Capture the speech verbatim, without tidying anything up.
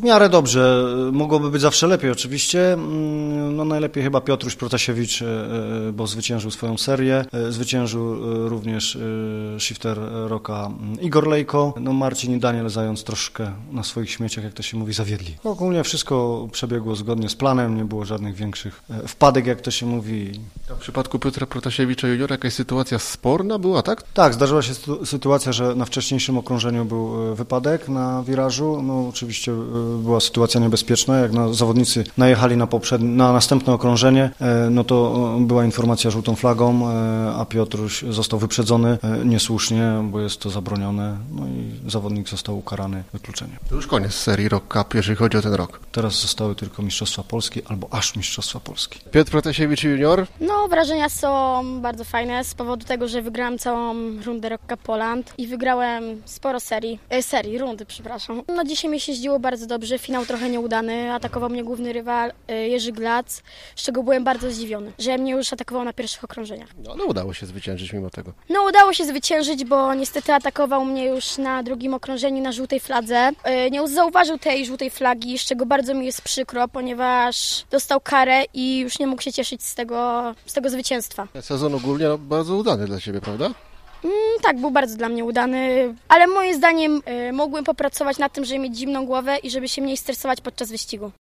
W miarę dobrze, mogłoby być zawsze lepiej oczywiście. No najlepiej chyba Piotruś Protasiewicz, bo zwyciężył swoją serię. Zwyciężył również shifter rocka Igor Lejko. No Marcin i Daniel Zając troszkę na swoich śmieciach, jak to się mówi, zawiedli. Ogólnie wszystko przebiegło zgodnie z planem, nie było żadnych większych wpadek, jak to się mówi. W przypadku Piotra Protasiewicza juniora jakaś sytuacja sporna była, tak? Tak, zdarzyła się sytuacja, że na wcześniejszym okrążeniu był wypadek na wirażu. No oczywiście była sytuacja niebezpieczna, jak na, zawodnicy najechali na, poprzednie, na następne okrążenie, no to była informacja żółtą flagą, a Piotruś został wyprzedzony niesłusznie, bo jest to zabronione, no i zawodnik został ukarany wykluczeniem. To już koniec serii Rock Cup, jeżeli chodzi o ten rok. Teraz zostały tylko Mistrzostwa Polski albo aż Mistrzostwa Polski. Piotr Protasiewicz junior? No, wrażenia są bardzo fajne z powodu tego, że wygrałem całą rundę Rock Cup Poland i wygrałem sporo serii, e, serii, rundy, przepraszam. No dzisiaj mi się jeździło bardzo dobrze, finał trochę nieudany, atakował mnie główny rywal e, Jerzy Glac, z czego byłem bardzo zdziwiony, że mnie już atakował na pierwszych okrążeniach. No ale udało się zwyciężyć mimo tego. No udało się zwyciężyć, bo niestety atakował mnie już na drugim okrążeniu na żółtej fladze. E, nie zauważył tej żółtej flagi, z czego bardzo mi jest przykro, ponieważ dostał karę i już nie mógł się cieszyć z tego, z tego zwycięstwa. Sezon ogólnie no, bardzo udany dla Ciebie, prawda? Mm, tak, był bardzo dla mnie udany, ale moim zdaniem y, mogłem popracować nad tym, żeby mieć zimną głowę i żeby się mniej stresować podczas wyścigu.